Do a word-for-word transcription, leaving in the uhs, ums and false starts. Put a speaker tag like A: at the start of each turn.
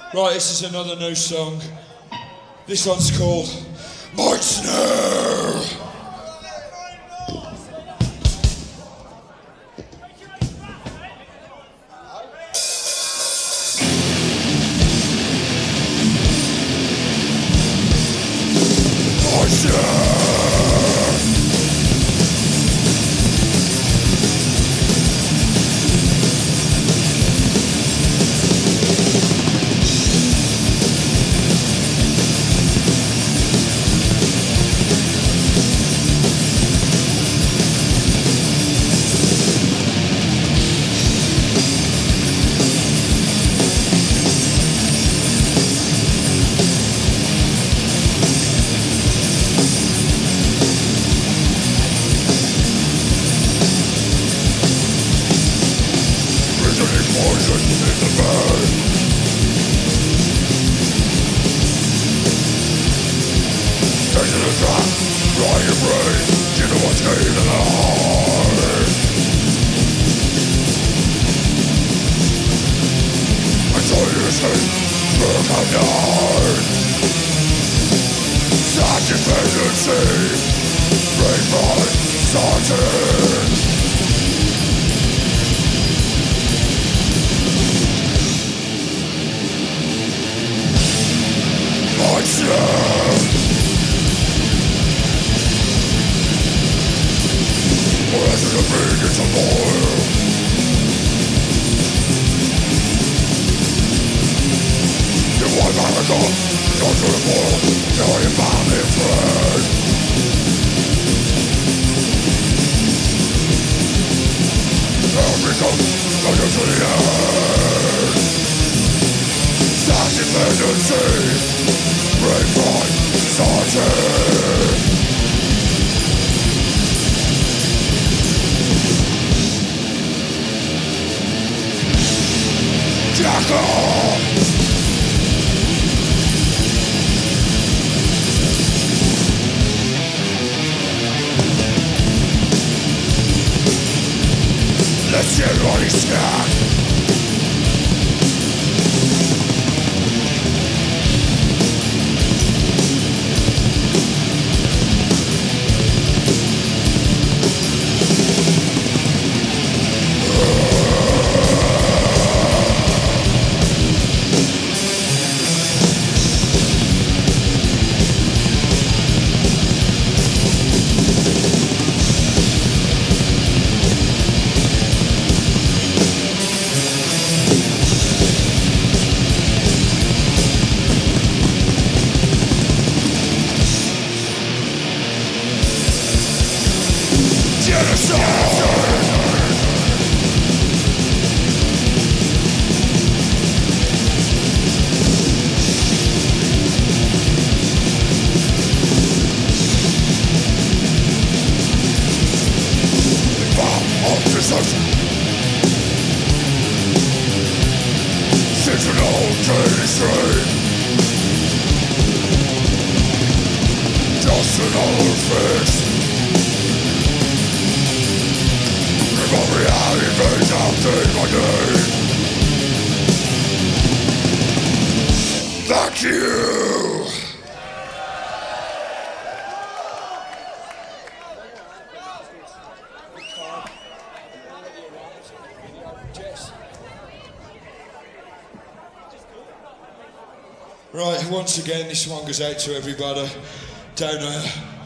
A: Right, this is another new song. This one's called Might Snow. Might Snow. Such dependency, break my sorting. Myself, as the begins of oil. One time ago, go to the world, till you found me friend. Every coast, go to the end. Such dependency, break my sorting. Jackal! Let's get on his snack. Just another fix. Remove reality fades out day by day. Thank you. Right, once again, this one goes out to everybody down there.